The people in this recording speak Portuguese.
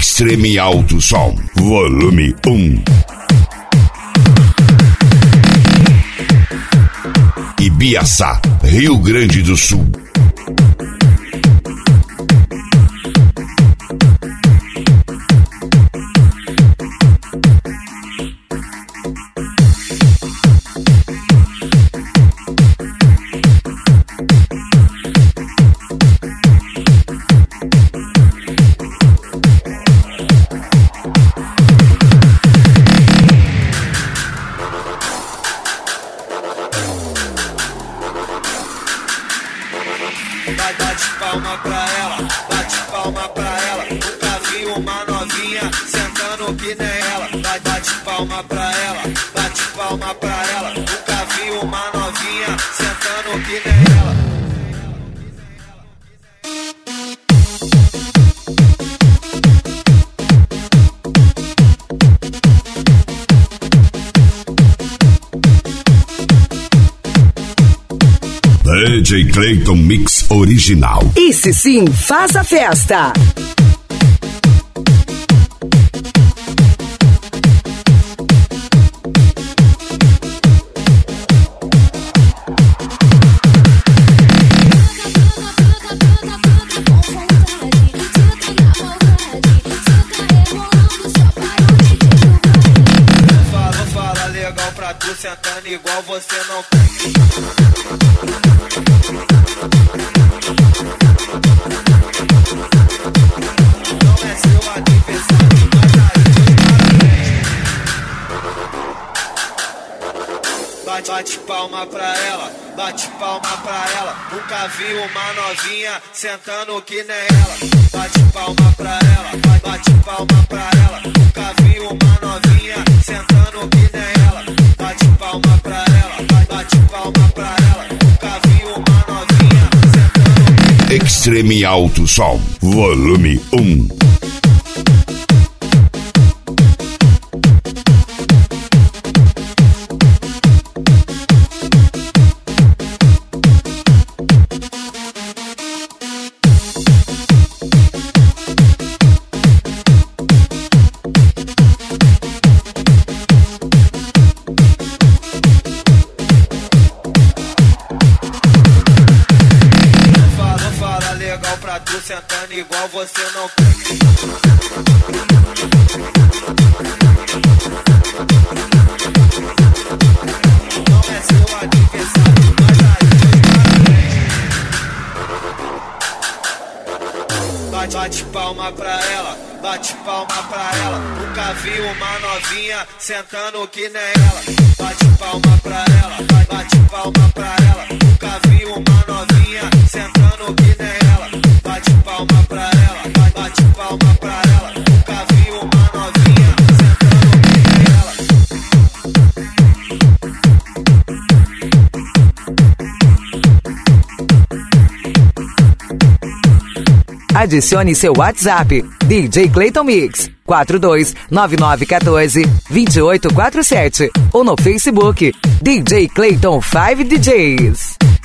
Extreme Alto Som, volume 1. Ibiaçá, Rio Grande do Sul. Bate palma pra ela, bate palma pra ela. Nunca vi uma novinha sentando que nem ela. Bate palma pra ela, bate palma pra ela. Nunca vi uma novinha sentando que nem ela. DJ Clayton Mix original. Esse sim faz a festa. Fala legal pra tu, sentando igual você não tem. Bate palma pra ela, bate palma pra ela. Nunca vi uma novinha sentando que nem ela. Bate palma pra ela, bate palma pra ela. Nunca vi uma novinha sentando que nem ela. Bate palma pra ela, bate palma pra ela. Nunca vi uma novinha sentando que nem ela. Extreme Alto Som, volume 1. Pra tu, sentando igual você não tem. Não é seu adversário, mas aí bate palma pra ela, bate palma pra ela. Nunca vi uma novinha sentando que nem ela. Bate palma pra ela, bate palma pra ela. Nunca vi uma novinha sentando que nem ela. Bate palma pra ela, bate palma pra ela. Nunca vi uma novinha sentando que nem ela. Adicione seu WhatsApp, DJ Clayton Mix, 429914-2847. Ou no Facebook, DJ Clayton 5 DJs.